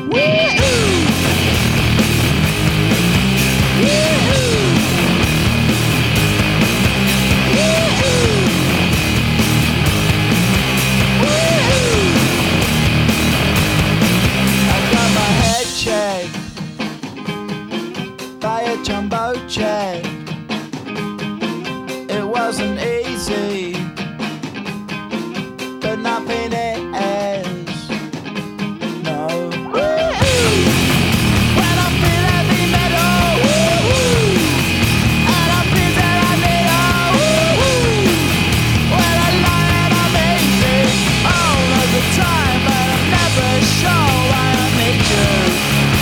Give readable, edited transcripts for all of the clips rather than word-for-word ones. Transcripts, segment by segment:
By a jumbo jet. It wasn't easy, but nothing is. No. When I feel heavy metal, and I feel that I need when I lie and I'm easy all of the time, but I'm never sure why I need you.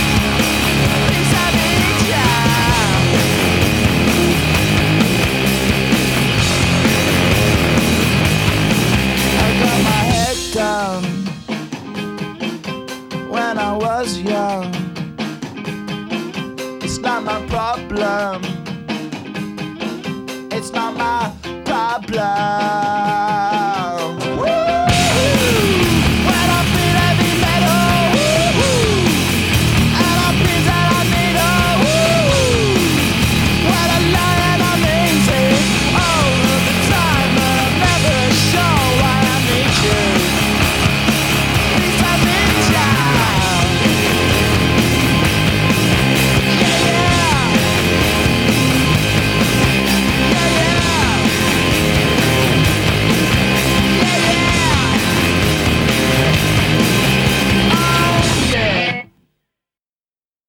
When I was young, it's not my problem. It's not my problem.